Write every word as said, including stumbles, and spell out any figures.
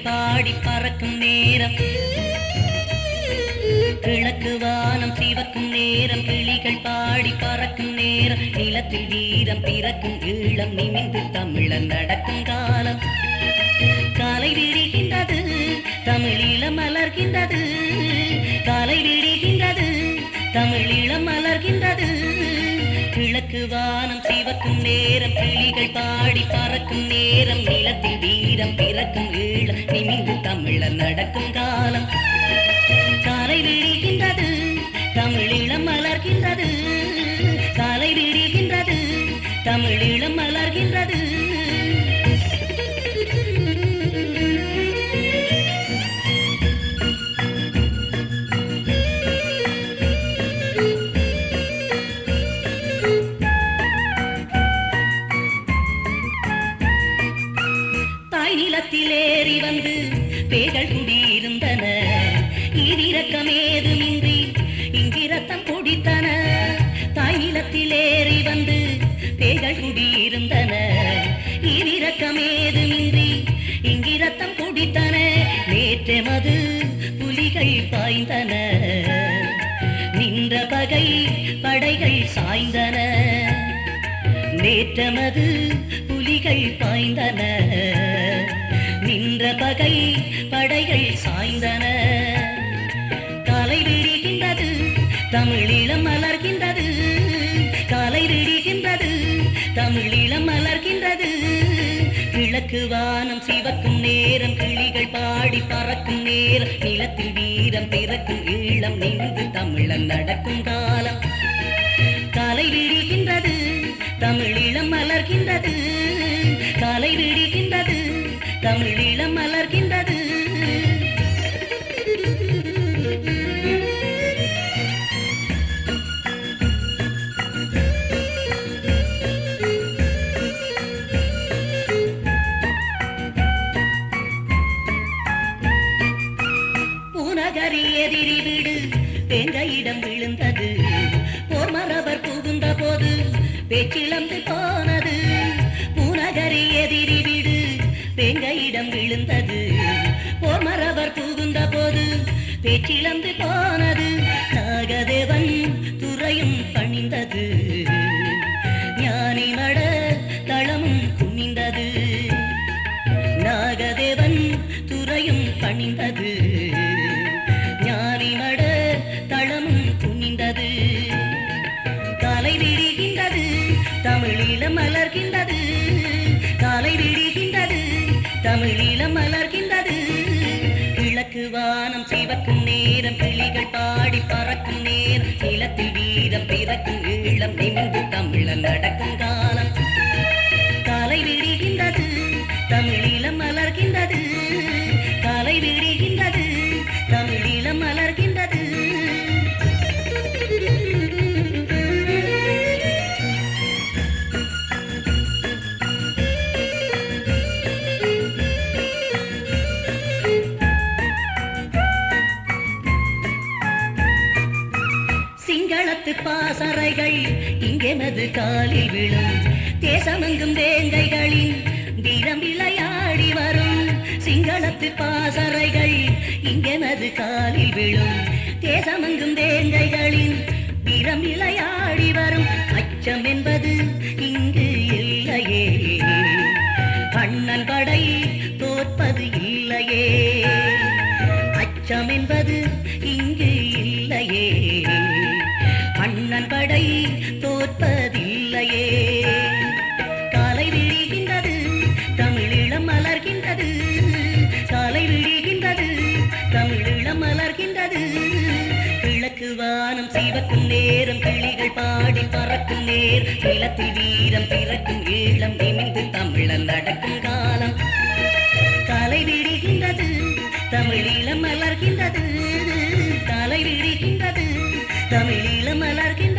பாடி பறக்கும் நேரம் கிழக்கு வானம் சிவக்கும் நேரம் கிளிகள் பாடி பறக்கும் நேரம் நிலத்தில் வீரம் பிறக்கும் ஈழம் நிமிந்து தமிழன் நடக்கும் காலம் காலை விடுகின்றது தமிழீழம் மலர்கின்றது காலை விடுகின்றது தமிழீழம் மலர்கின்றது கிழக்கு வானம் சிவக்கும் நேரம் கிளிகள் பாடி பறக்கும் நேரம் நிலத்தில் வீரம் பிறக்கும் ஈழம் நிமிந்து தமிழன் நடக்கும் காலம் காலை விடுகின்றது தமிழீழம் மலர்கின்றது காலை விடுகின்றது தமிழீழம் மலர்கின்றது தாய் நிலத்திலேறி வந்து பேய்கள் குடியிருந்தன ஈவிரக்கமேதுமின்றி இங்கிரத்தம் குடித்தன தாய் நிலத்திலேறி வந்து பேய்கள் குடியிருந்தன ஈவிரக்கமேதுமின்றி இங்கிரத்தம் குடித்தன நேற்றெமது புலிகள் பாய்ந்தன நின்ற பகை படைகள் சாய்ந்தன நேற்றமது புலிகள் பாய்ந்தன நின்ற பகை படைகள் சாய்ந்தன காலை விடுகின்றது தமிழீழம் மலர்கின்றது காலை விடுகின்றது தமிழீழம் மலர்கின்றது கிழக்கு வானம் சிவக்கும் நேரம் கிளிகள் பாடி பறக்கும் நேரம் நிலத்தில் வீரம் பிறக்கும் ஈழம் நின்று தமிழன் நடக்கும் காலம் காலை விடுகின்றது தமிழீழம் மலர்கின்றது காலை விடுகின்றது தமிழீழம் மலர்கின்றது பூநகரி எதிரி விடு தேங்காயிடம் விழுந்தது போர் மரபர் புகுந்த போது பேச்சிழந்து போனது பூநகரி எதிரி விடு தேங்காயிடம் விழுந்தது போர் மரபர் புகுந்த போது பேச்சிழந்து போனது நாகதேவன் துறையும் பணிந்தது ஞானி மட தளமும் குனிந்தது நாகதேவன் துறையும் பணிந்தது ஞானி மட தளமும் குனிந்தது காலை விடுகின்றது தமிழீழம் மலர்கின்றது காலை விடுகின்றது தமிழீழம் மலர்கின்றது கிழக்கு வானம் சிவக்கும் நேரம் கிளிகள் பாடி பறக்கும் நேரம் நிலத்தில் வீரம் பிறக்கும் ஈழம் நிமிந்து தமிழன் நடக்கும் காலம் காலை விடுகின்றது தமிழீழம் மலர்கின்றது காலை விடுகின்றது தமிழீழம் மலர்கின்றது சிங்களத்து பாசறைகள் இங்கெனது காலில் விழும் தேசமெங்கும் வேங்கைகளின் வீரம் விளையாடி வரும் சிங்களத்து பாசறைகள் இங்கெனது காலில் விழும் தேசமெங்கும் வேங்கைகளின் வீரம் விளையாடி வரும் அச்சம் என்பது இங்கு இல்லையே அண்ணன் படை தோற்பது இல்லையே அச்சம் என்பது இங்கு இல்லையே அண்ணன் படை தோற்பதில்லையே காலை விடுகின்றது தமிழீழம் மலர்கின்றது காலை விடுகின்றது தமிழீழம் மலர்கின்றது கிழக்கு வானம் சிவக்கும் நேரம் கிளிகள் பாடி பறக்கும் நேர் நிலத்தில் வீரம் பிறக்கும் ஈழம் நிமிந்து தமிழன் நடக்கும் காலம் காலை விடுகின்றது தமிழீழம் மலர்கின்றது காலை விடுகின்றது தமிழீழம் மலர்கின்றது